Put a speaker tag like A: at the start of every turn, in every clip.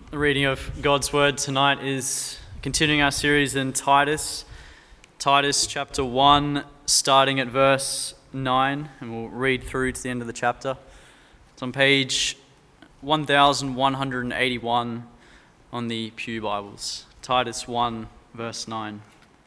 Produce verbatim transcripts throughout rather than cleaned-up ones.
A: The reading of God's Word tonight is continuing our series in Titus. Titus chapter one, starting at verse nine, and we'll read through to the end of the chapter. It's on page one thousand one hundred eighty-one on the Pew Bibles. Titus one, verse nine.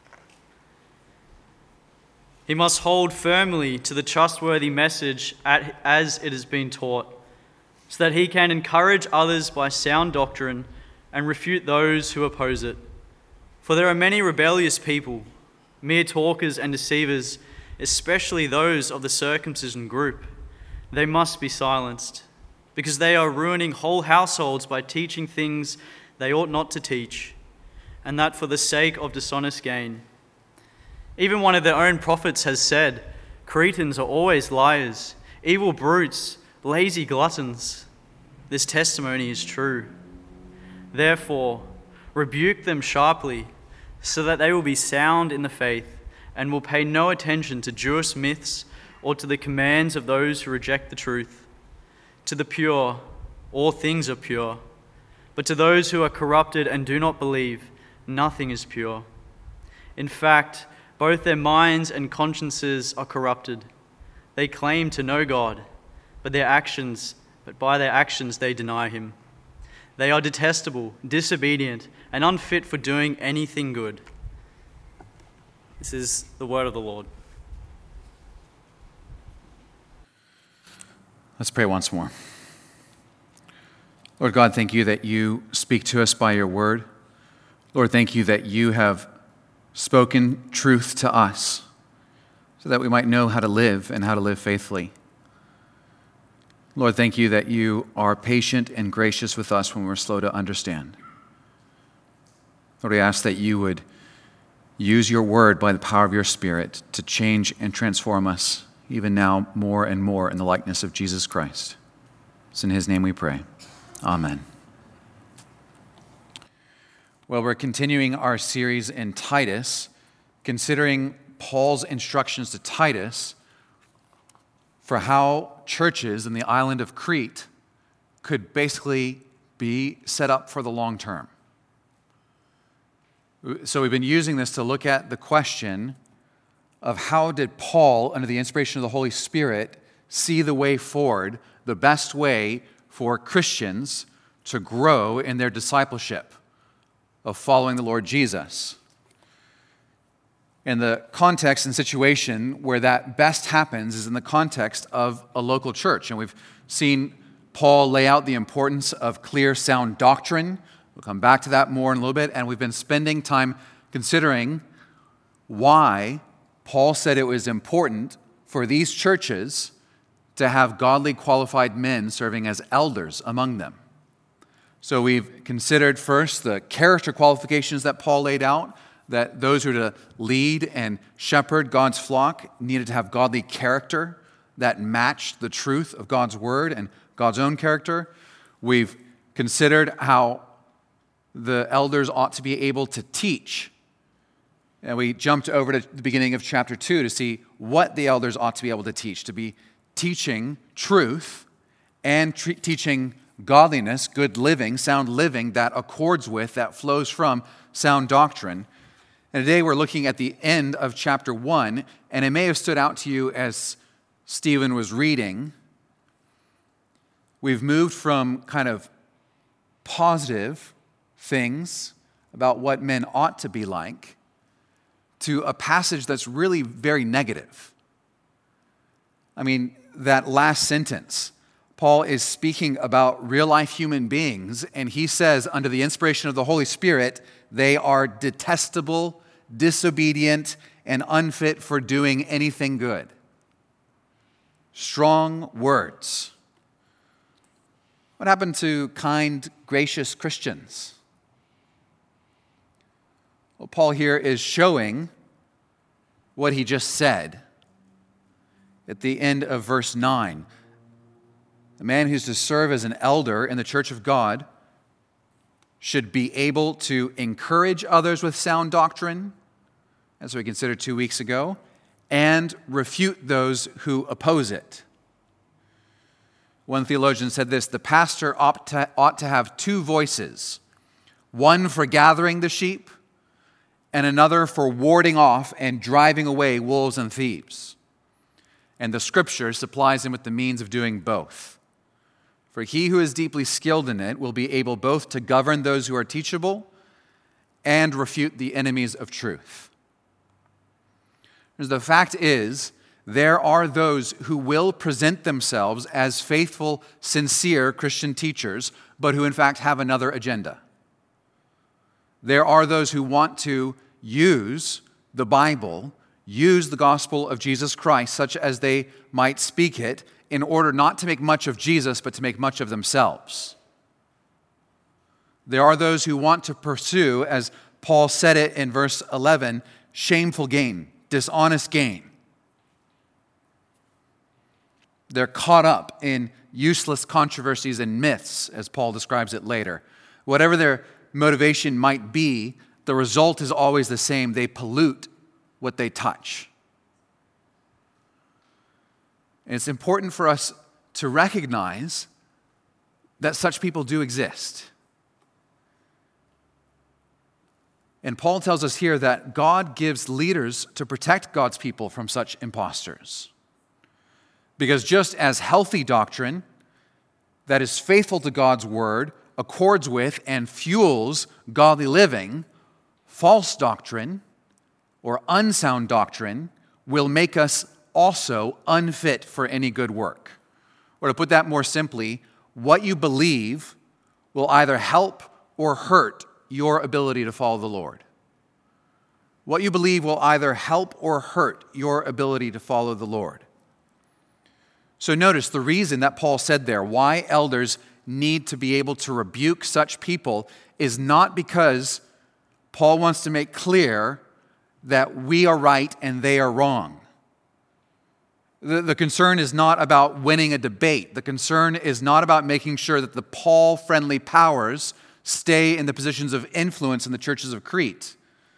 A: He must hold firmly to the trustworthy message as it has been taught, so that he can encourage others by sound doctrine and refute those who oppose it. For there are many rebellious people, mere talkers and deceivers, especially those of the circumcision group. They must be silenced, because they are ruining whole households by teaching things they ought not to teach, and that for the sake of dishonest gain. Even one of their own prophets has said, "Cretans are always liars, evil brutes, lazy gluttons." This testimony is true. Therefore, rebuke them sharply, so that they will be sound in the faith and will pay no attention to Jewish myths or to the commands of those who reject the truth. To the pure, all things are pure, but to those who are corrupted and do not believe, nothing is pure. In fact, both their minds and consciences are corrupted. They claim to know God, but their actions, but by their actions they deny him. They are detestable, disobedient, and unfit for doing anything good. This is the word of the Lord.
B: Let's pray once more. Lord God, thank you that you speak to us by your word. Lord, thank you that you have spoken truth to us so that we might know how to live and how to live faithfully. Lord, thank you that you are patient and gracious with us when we're slow to understand. Lord, we ask that you would use your word by the power of your Spirit to change and transform us, even now more and more in the likeness of Jesus Christ. It's in his name we pray. Amen. Well, we're continuing our series in Titus, considering Paul's instructions to Titus for how churches in the island of Crete could basically be set up for the long term. So we've been using this to look at the question of how did Paul, under the inspiration of the Holy Spirit, see the way forward, the best way for Christians to grow in their discipleship of following the Lord Jesus. And the context and situation where that best happens is in the context of a local church. And we've seen Paul lay out the importance of clear, sound doctrine. We'll come back to that more in a little bit. And we've been spending time considering why Paul said it was important for these churches to have godly, qualified men serving as elders among them. So we've considered first the character qualifications that Paul laid out, that those who are to lead and shepherd God's flock needed to have godly character that matched the truth of God's word and God's own character. We've considered how the elders ought to be able to teach. And we jumped over to the beginning of chapter two to see what the elders ought to be able to teach, to be teaching truth and tre- teaching godliness, good living, sound living that accords with, that flows from sound doctrine. And today we're looking at the end of chapter one, and it may have stood out to you as Stephen was reading. We've moved from kind of positive things about what men ought to be like to a passage that's really very negative. I mean, that last sentence, Paul is speaking about real-life human beings, and he says, under the inspiration of the Holy Spirit, they are detestable, disobedient, and unfit for doing anything good. Strong words. What happened to kind, gracious Christians? Well, Paul here is showing what he just said at the end of verse nine. A man who's to serve as an elder in the church of God should be able to encourage others with sound doctrine, as we considered two weeks ago, and refute those who oppose it. One theologian said this: the pastor ought to, ought to have two voices, one for gathering the sheep and another for warding off and driving away wolves and thieves. And the Scripture supplies him with the means of doing both. For he who is deeply skilled in it will be able both to govern those who are teachable and refute the enemies of truth. The fact is, there are those who will present themselves as faithful, sincere Christian teachers, but who in fact have another agenda. There are those who want to use the Bible, use the gospel of Jesus Christ, such as they might speak it, in order not to make much of Jesus, but to make much of themselves. There are those who want to pursue, as Paul said it in verse eleven, shameful gain, dishonest gain. They're caught up in useless controversies and myths, as Paul describes it later. Whatever their motivation might be, the result is always the same. They pollute what they touch. And it's important for us to recognize that such people do exist. And Paul tells us here that God gives leaders to protect God's people from such imposters. Because just as healthy doctrine that is faithful to God's word accords with and fuels godly living, false doctrine or unsound doctrine will make us also unfit for any good work. Or to put that more simply, what you believe will either help or hurt your ability to follow the Lord. What you believe will either help or hurt your ability to follow the Lord. So notice the reason that Paul said there, why elders need to be able to rebuke such people, is not because Paul wants to make clear that we are right and they are wrong. The, the concern is not about winning a debate. The concern is not about making sure that the Paul-friendly powers stay in the positions of influence in the churches of Crete.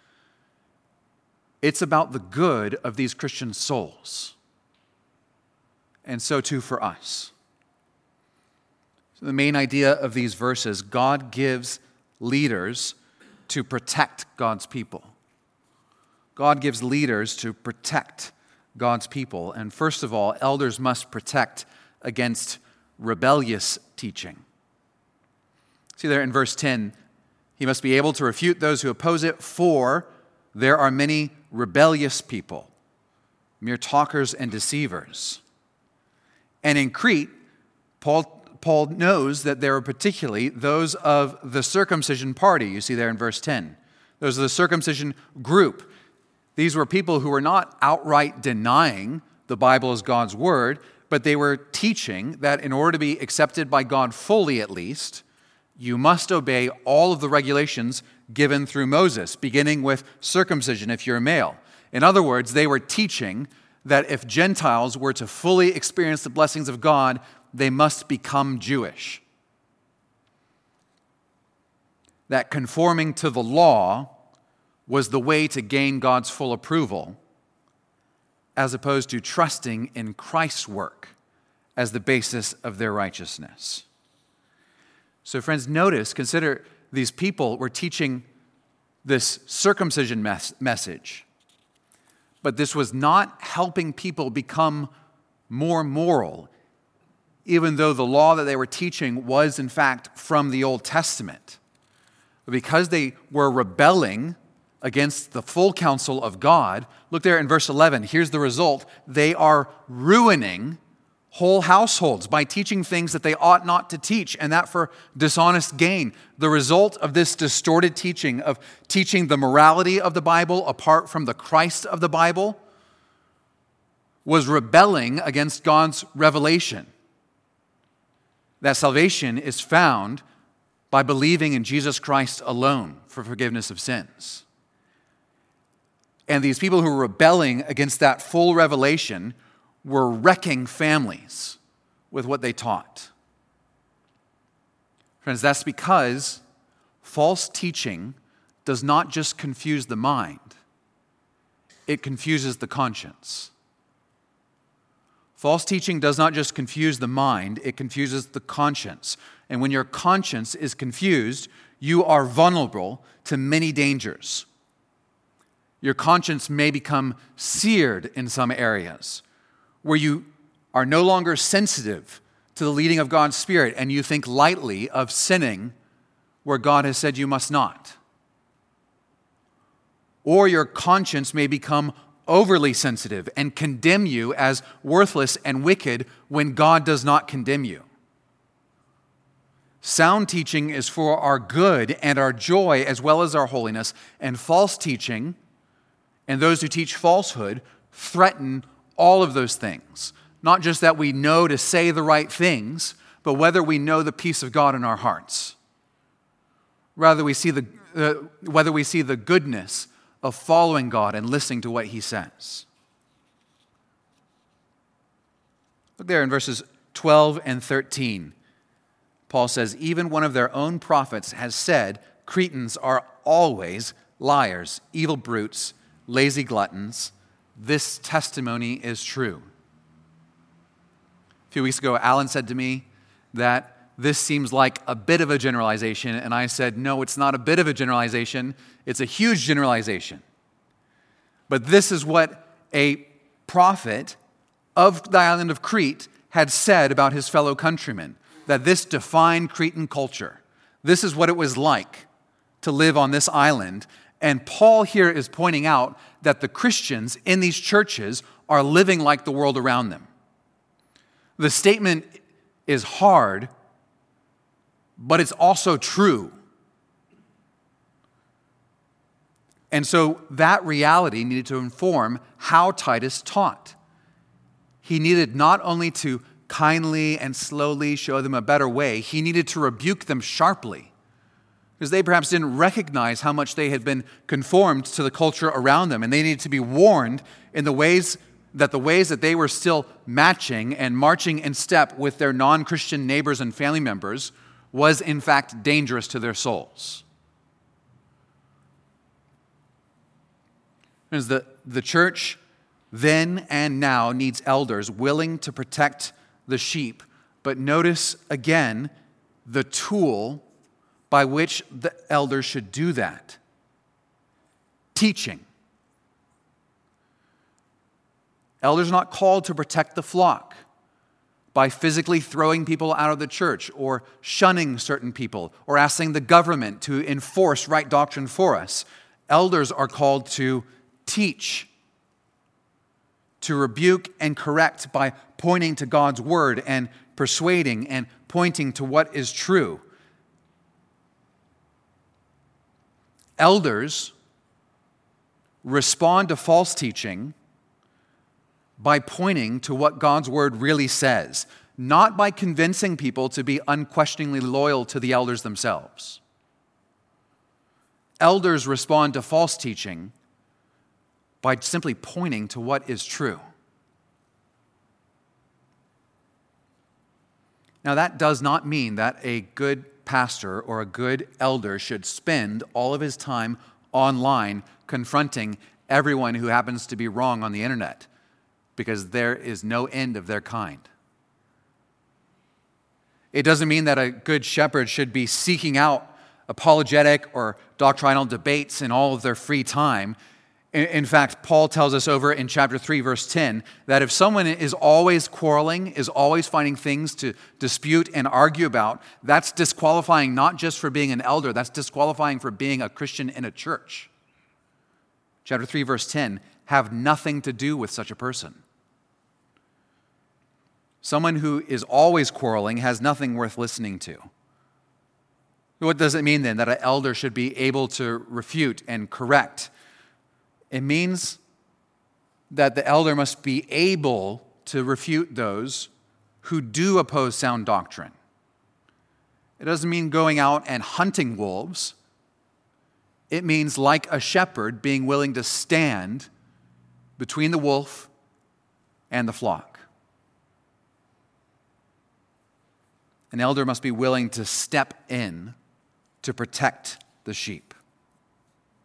B: It's about the good of these Christian souls. And so too for us. So the main idea of these verses, God gives leaders to protect God's people. God gives leaders to protect God's people. And first of all, elders must protect against rebellious teaching. See there in verse ten, he must be able to refute those who oppose it, for there are many rebellious people, mere talkers and deceivers. And in Crete, Paul, Paul knows that there are particularly those of the circumcision party, you see there in verse ten. Those of the circumcision group. These were people who were not outright denying the Bible as God's word, but they were teaching that in order to be accepted by God fully at least, you must obey all of the regulations given through Moses, beginning with circumcision if you're a male. In other words, they were teaching that if Gentiles were to fully experience the blessings of God, they must become Jewish. That conforming to the law was the way to gain God's full approval, as opposed to trusting in Christ's work as the basis of their righteousness. So friends, notice, consider these people were teaching this circumcision mes- message. But this was not helping people become more moral, even though the law that they were teaching was in fact from the Old Testament. But because they were rebelling against the full counsel of God, look there in verse eleven, here's the result. They are ruining whole households by teaching things that they ought not to teach, and that for dishonest gain. The result of this distorted teaching, of teaching the morality of the Bible apart from the Christ of the Bible, was rebelling against God's revelation. That salvation is found by believing in Jesus Christ alone for forgiveness of sins. And these people who were rebelling against that full revelation were wrecking families with what they taught. Friends, that's because false teaching does not just confuse the mind, it confuses the conscience. False teaching does not just confuse the mind, it confuses the conscience. And when your conscience is confused, you are vulnerable to many dangers. Your conscience may become seared in some areas, where you are no longer sensitive to the leading of God's Spirit, and you think lightly of sinning where God has said you must not. Or your conscience may become overly sensitive and condemn you as worthless and wicked when God does not condemn you. Sound teaching is for our good and our joy as well as our holiness, and false teaching and those who teach falsehood threaten all of those things. Not just that we know to say the right things, but whether we know the peace of God in our hearts. Rather, we see the uh, whether we see the goodness of following God and listening to what He says. Look there in verses twelve and thirteen. Paul says, even one of their own prophets has said, Cretans are always liars, evil brutes, lazy gluttons. This testimony is true. A few weeks ago, Alan said to me that this seems like a bit of a generalization, and I said, no, it's not a bit of a generalization, it's a huge generalization. But this is what a prophet of the island of Crete had said about his fellow countrymen, that this defined Cretan culture. This is what it was like to live on this island. And Paul here is pointing out that the Christians in these churches are living like the world around them. The statement is hard, but it's also true. And so that reality needed to inform how Titus taught. He needed not only to kindly and slowly show them a better way, he needed to rebuke them sharply, because they perhaps didn't recognize how much they had been conformed to the culture around them, and they needed to be warned in the ways that the ways that they were still matching and marching in step with their non-Christian neighbors and family members was in fact dangerous to their souls. Because the, the church then and now needs elders willing to protect the sheep. But notice again the tool by which the elders should do that. Teaching. Elders are not called to protect the flock by physically throwing people out of the church or shunning certain people or asking the government to enforce right doctrine for us. Elders are called to teach, to rebuke and correct by pointing to God's word and persuading and pointing to what is true. Elders respond to false teaching by pointing to what God's word really says, not by convincing people to be unquestioningly loyal to the elders themselves. Elders respond to false teaching by simply pointing to what is true. Now, that does not mean that a good pastor or a good elder should spend all of his time online confronting everyone who happens to be wrong on the internet, because there is no end of their kind. It doesn't mean that a good shepherd should be seeking out apologetic or doctrinal debates in all of their free time. In fact, Paul tells us over in chapter three, verse ten, that if someone is always quarreling, is always finding things to dispute and argue about, that's disqualifying not just for being an elder, that's disqualifying for being a Christian in a church. Chapter three, verse ten, have nothing to do with such a person. Someone who is always quarreling has nothing worth listening to. What does it mean then that an elder should be able to refute and correct? It means that the elder must be able to refute those who do oppose sound doctrine. It doesn't mean going out and hunting wolves. It means, like a shepherd, being willing to stand between the wolf and the flock. An elder must be willing to step in to protect the sheep.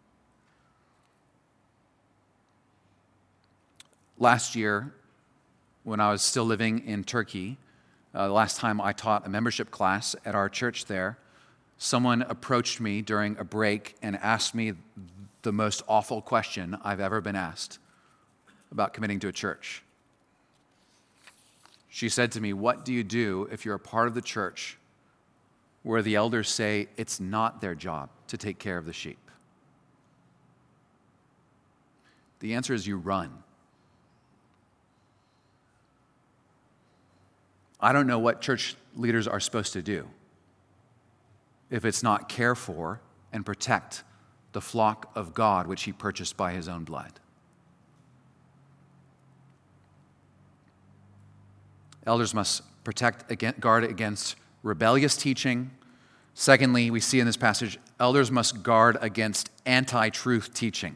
B: Last year, when I was still living in Turkey. Uh, the last time I taught a membership class at our church there, someone approached me during a break and asked me the most awful question I've ever been asked about committing to a church. She said to me, "What do you do if you're a part of the church where the elders say it's not their job to take care of the sheep?" The answer is you run. I don't know what church leaders are supposed to do if it's not care for and protect the flock of God which he purchased by his own blood. Elders must protect, guard against rebellious teaching. Secondly, we see in this passage, elders must guard against anti-truth teaching.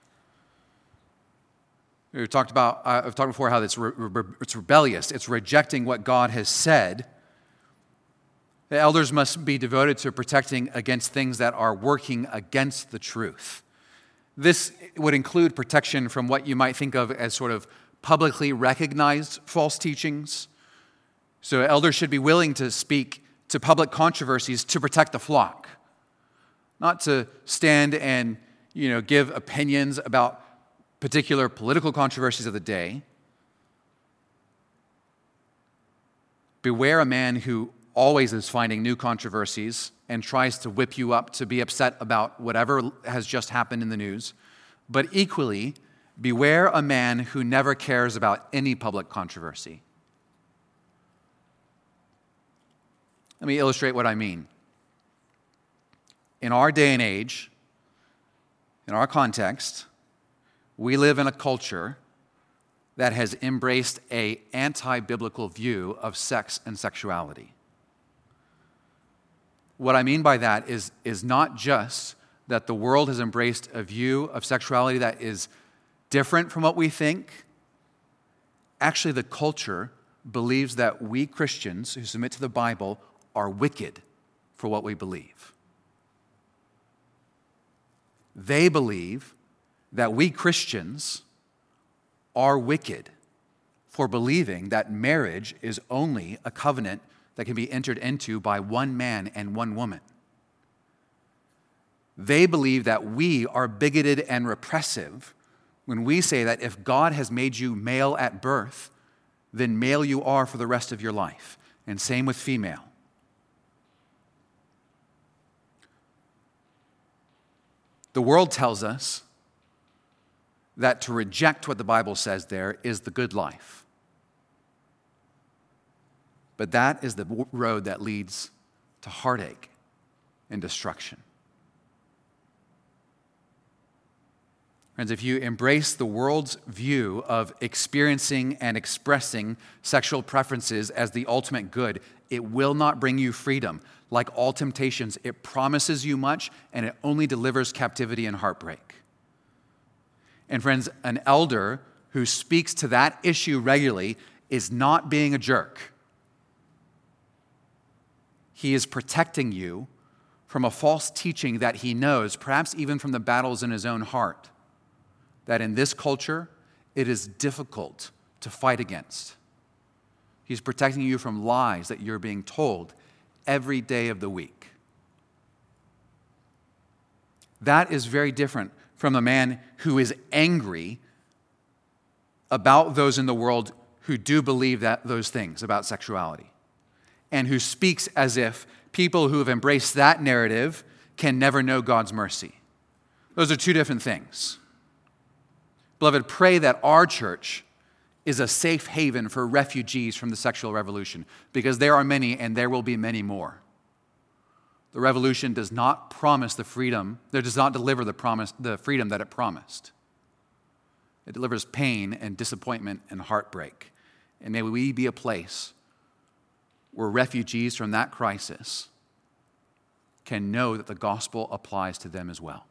B: We've talked about, uh, I've talked before how it's, re- re- it's rebellious. It's rejecting what God has said. The elders must be devoted to protecting against things that are working against the truth. This would include protection from what you might think of as sort of publicly recognized false teachings. So elders should be willing to speak to public controversies to protect the flock, not to stand and, you know, give opinions about particular political controversies of the day. Beware a man who always is finding new controversies and tries to whip you up to be upset about whatever has just happened in the news. But equally, beware a man who never cares about any public controversy. Let me illustrate what I mean. In our day and age, in our context, we live in a culture that has embraced an anti-biblical view of sex and sexuality. What I mean by that is, is not just that the world has embraced a view of sexuality that is different from what we think. Actually, the culture believes that we Christians who submit to the Bible are wicked for what we believe. They believe that we Christians are wicked for believing that marriage is only a covenant that can be entered into by one man and one woman. They believe that we are bigoted and repressive when we say that if God has made you male at birth, then male you are for the rest of your life. And same with female. The world tells us that to reject what the Bible says there is the good life. But that is the road that leads to heartache and destruction. Friends, if you embrace the world's view of experiencing and expressing sexual preferences as the ultimate good, it will not bring you freedom. Like all temptations, it promises you much, and it only delivers captivity and heartbreak. And friends, an elder who speaks to that issue regularly is not being a jerk. He is protecting you from a false teaching that he knows, perhaps even from the battles in his own heart, that in this culture, it is difficult to fight against. He's protecting you from lies that you're being told every day of the week. That is very different from a man who is angry about those in the world who do believe that those things about sexuality, and who speaks as if people who have embraced that narrative can never know God's mercy. Those are two different things. Beloved, pray that our church is a safe haven for refugees from the sexual revolution, because there are many and there will be many more. The revolution does not promise the freedom, it does not deliver the promise, the freedom that it promised. It delivers pain and disappointment and heartbreak. And may we be a place where refugees from that crisis can know that the gospel applies to them as well.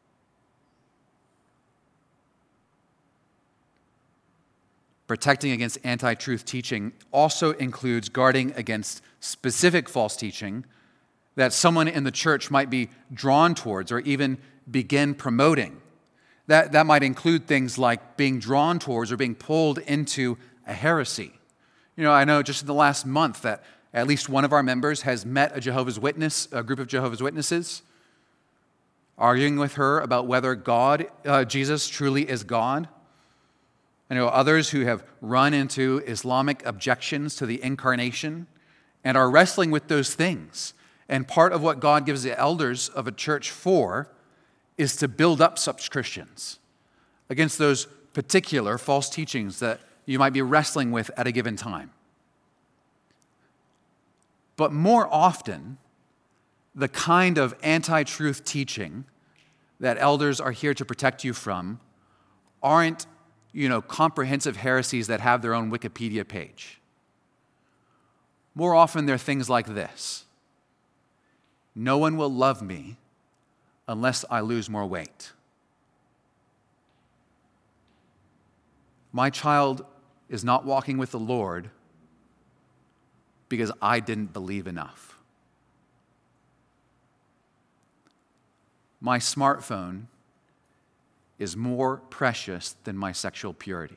B: Protecting against anti-truth teaching also includes guarding against specific false teaching that someone in the church might be drawn towards or even begin promoting. That, that might include things like being drawn towards or being pulled into a heresy. You know, I know just in the last month that at least one of our members has met a Jehovah's Witness, a group of Jehovah's Witnesses, arguing with her about whether God, uh, Jesus truly is God. I know others who have run into Islamic objections to the incarnation and are wrestling with those things. And part of what God gives the elders of a church for is to build up such Christians against those particular false teachings that you might be wrestling with at a given time. But more often, the kind of anti-truth teaching that elders are here to protect you from aren't, you know, comprehensive heresies that have their own Wikipedia page. More often, they're things like this. No one will love me unless I lose more weight. My child is not walking with the Lord because I didn't believe enough. My smartphone is more precious than my sexual purity.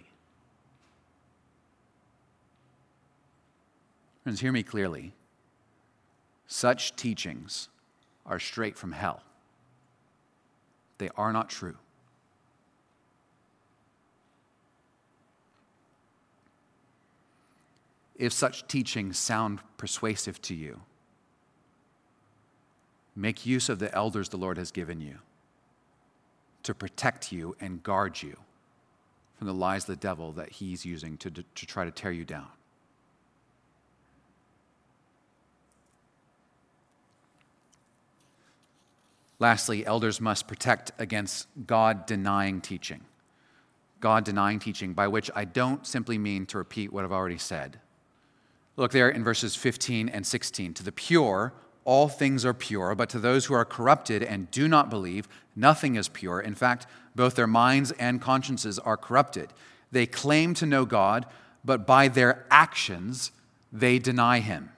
B: Friends, hear me clearly. Such teachings are straight from hell. They are not true. If such teachings sound persuasive to you, make use of the elders the Lord has given you to protect you and guard you from the lies of the devil that he's using to, to try to tear you down. Lastly, elders must protect against God-denying teaching. God-denying teaching, by which I don't simply mean to repeat what I've already said. Look there in verses fifteen and sixteen. To the pure, all things are pure, but to those who are corrupted and do not believe, nothing is pure. In fact, both their minds and consciences are corrupted. They claim to know God, but by their actions, they deny him.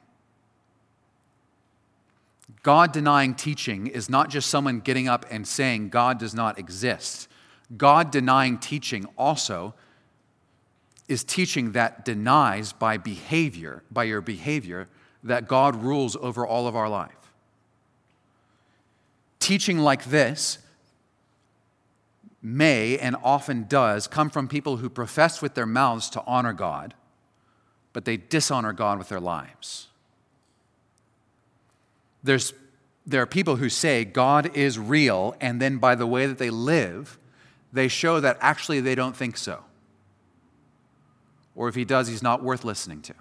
B: God-denying teaching is not just someone getting up and saying God does not exist. God-denying teaching also is teaching that denies by behavior, by your behavior, that God rules over all of our life. Teaching like this may and often does come from people who profess with their mouths to honor God, but they dishonor God with their lives. There's, there are people who say God is real, and then by the way that they live, they show that actually they don't think so. Or if he does, he's not worth listening to.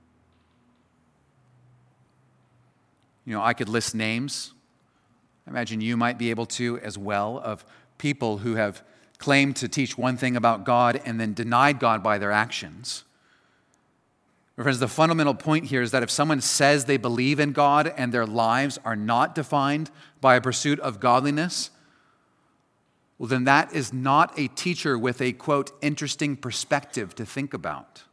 B: You know, I could list names. I imagine you might be able to as well, of people who have claimed to teach one thing about God and then denied God by their actions. My friends, the fundamental point here is that if someone says they believe in God and their lives are not defined by a pursuit of godliness, well, then that is not a teacher with a, quote, interesting perspective to think about.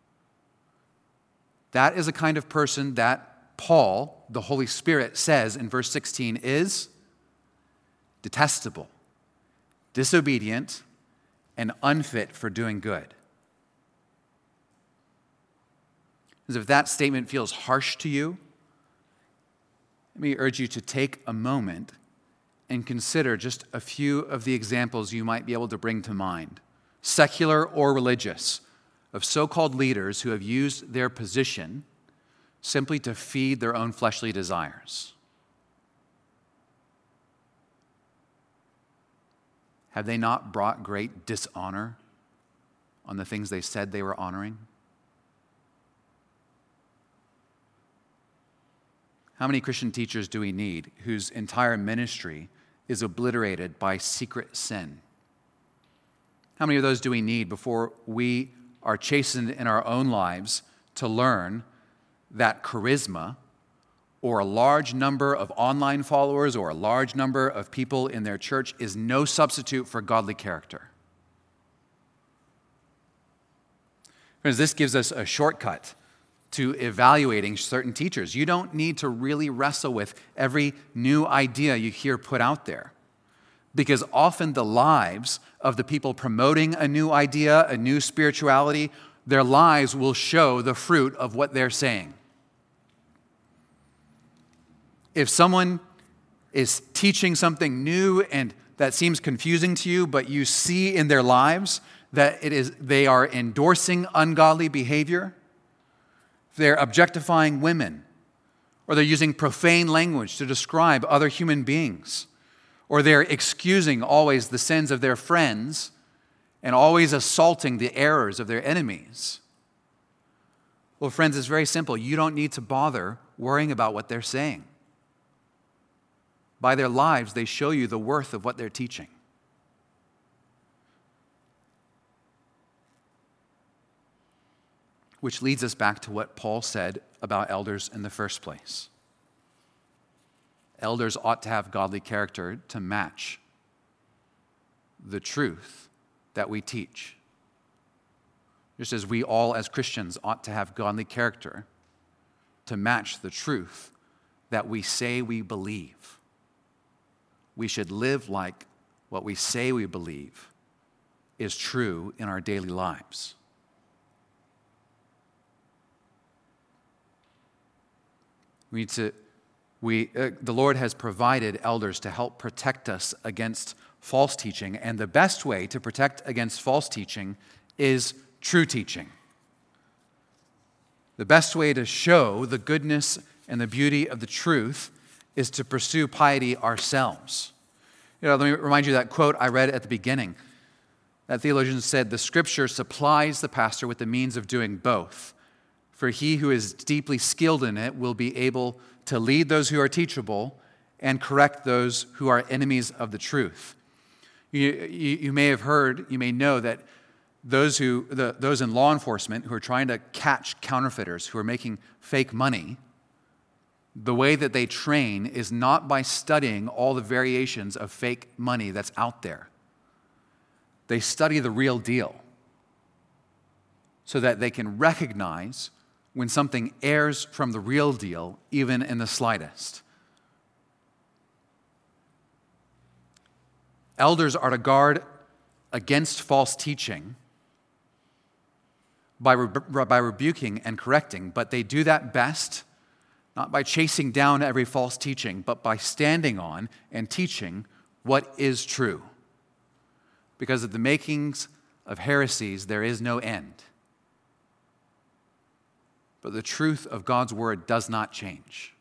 B: That is a kind of person that Paul, the Holy Spirit, says in verse sixteen is detestable, disobedient, and unfit for doing good. As if that statement feels harsh to you, let me urge you to take a moment and consider just a few of the examples you might be able to bring to mind, secular or religious, of so-called leaders who have used their position simply to feed their own fleshly desires. Have they not brought great dishonor on the things they said they were honoring? How many Christian teachers do we need whose entire ministry is obliterated by secret sin? How many of those do we need before we are chastened in our own lives to learn that charisma, or a large number of online followers, or a large number of people in their church is no substitute for godly character? Friends, this gives us a shortcut to evaluating certain teachers. You don't need to really wrestle with every new idea you hear put out there, because often the lives of the people promoting a new idea, a new spirituality, their lives will show the fruit of what they're saying. If someone is teaching something new and that seems confusing to you, but you see in their lives that it is they are endorsing ungodly behavior, they're objectifying women, or they're using profane language to describe other human beings, or they're excusing always the sins of their friends and always assaulting the errors of their enemies. Well, friends, it's very simple. You don't need to bother worrying about what they're saying. By their lives, they show you the worth of what they're teaching. Which leads us back to what Paul said about elders in the first place. Elders ought to have godly character to match the truth that we teach. Just as we all as Christians ought to have godly character to match the truth that we say we believe. We should live like what we say we believe is true in our daily lives. We need to, we, uh, the Lord has provided elders to help protect us against false teaching, and the best way to protect against false teaching is true teaching. The best way to show the goodness and the beauty of the truth is to pursue piety ourselves. You know, let me remind you of that quote I read at the beginning. That theologian said, "The Scripture supplies the pastor with the means of doing both. For he who is deeply skilled in it will be able to lead those who are teachable and correct those who are enemies of the truth." You, you, you may have heard, you may know that those who the, those in law enforcement who are trying to catch counterfeiters who are making fake money, the way that they train is not by studying all the variations of fake money that's out there. They study the real deal so that they can recognize when something errs from the real deal, even in the slightest. Elders are to guard against false teaching by, re- by rebuking and correcting, but they do that best not by chasing down every false teaching, but by standing on and teaching what is true. Because of the makings of heresies, there is no end. But the truth of God's word does not change.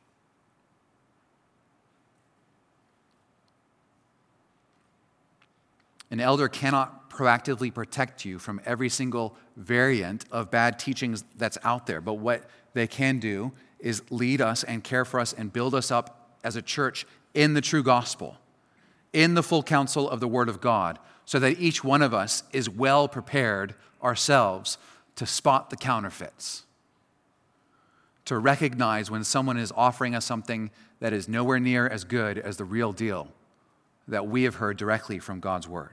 B: An elder cannot proactively protect you from every single variant of bad teachings that's out there. But what they can do is lead us and care for us and build us up as a church in the true gospel, in the full counsel of the Word of God, so that each one of us is well prepared ourselves to spot the counterfeits, to recognize when someone is offering us something that is nowhere near as good as the real deal that we have heard directly from God's Word.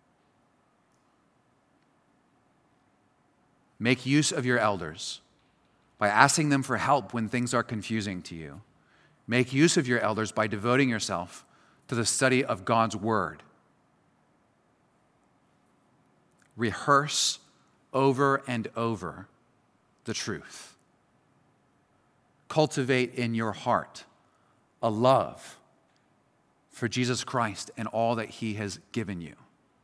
B: Make use of your elders by asking them for help when things are confusing to you. Make use of your elders by devoting yourself to the study of God's Word. Rehearse over and over the truth. Cultivate in your heart a love for Jesus Christ and all that He has given you,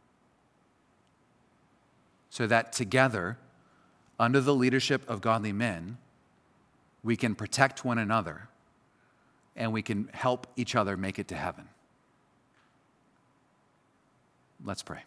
B: so that together, under the leadership of godly men, we can protect one another and we can help each other make it to heaven. Let's pray.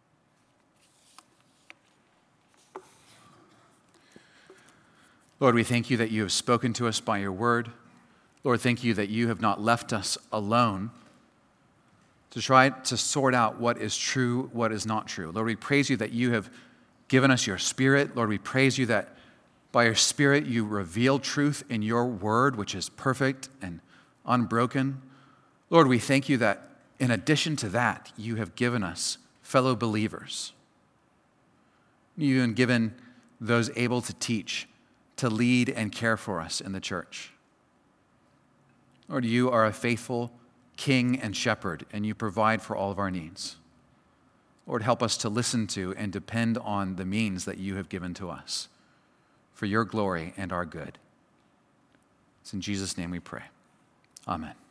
B: Lord, we thank you that you have spoken to us by your word. Lord, thank you that you have not left us alone to try to sort out what is true, what is not true. Lord, we praise you that you have given us your Spirit. Lord, we praise you that by your Spirit you reveal truth in your word, which is perfect and unbroken. Lord, we thank you that in addition to that, you have given us fellow believers. You have given those able to teach, to lead and care for us in the church. Lord, you are a faithful king and shepherd, and you provide for all of our needs. Lord, help us to listen to and depend on the means that you have given to us for your glory and our good. It's in Jesus' name we pray. Amen.